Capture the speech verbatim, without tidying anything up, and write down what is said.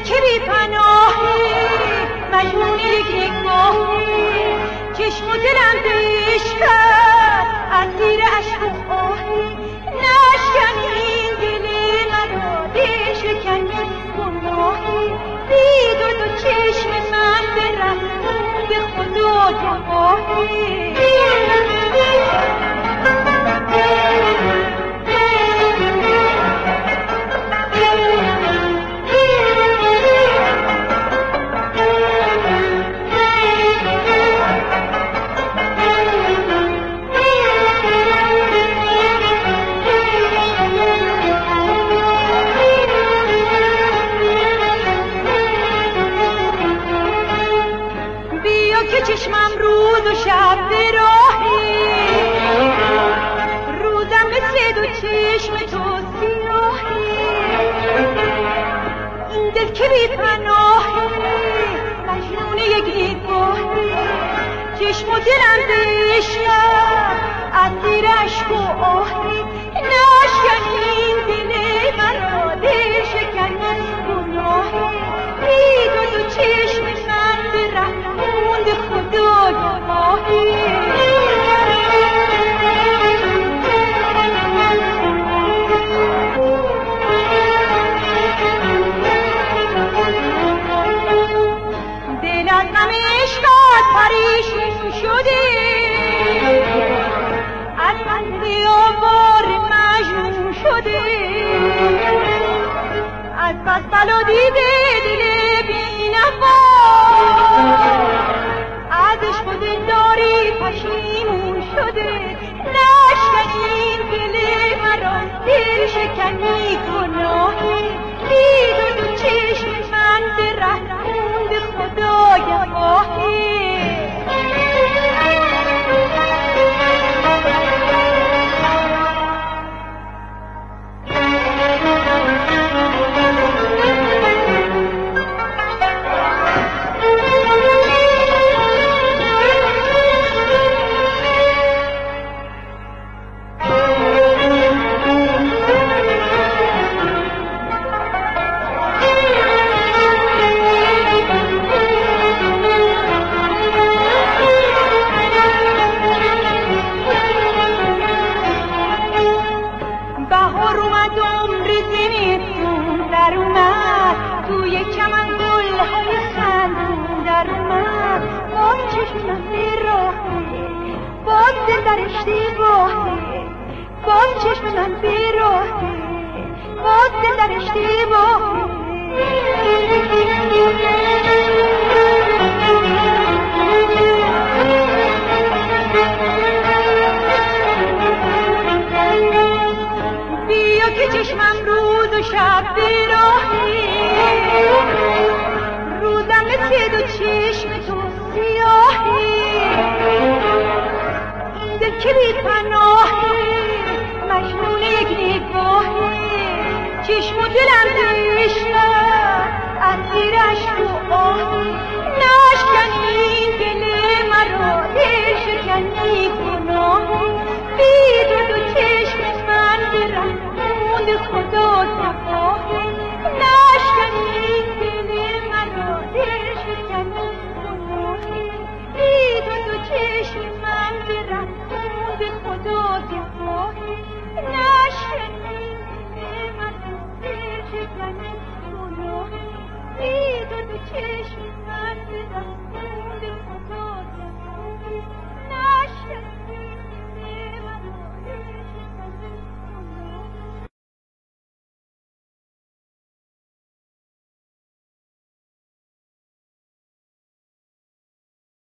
که بی پناهی مجنون یک نگاهی چشم و دلم پیش کرد اسیر عشق و آهی نشکن این دل مرا دل شکن گناهی دید و دو چشم من به رفتون به خدا گواهی چشمم روز و شب به راهی روزم مثل دو چشم تو سیاهی این دل که بی پناهی مجنون یک نگاهی چشم و دلم بشکن اسیر عشق و آهی نشکن این دل مرا دل شکن گناهی بی دو دو چشم من به رفتون به خدا گواهی دل از غم عشقت پریشان شده از من بیابار مجنون شده از بس بلا دیده دل بی‌نوا ازش خود داری پشیمون شده نشکن این دل مرا دل شکنی گناهی دید و دو چشم من به رفتون به خدا گواهی چشم و دلم بشکن اسیر عشق و آهی نشکن این دل مرا دل شکنی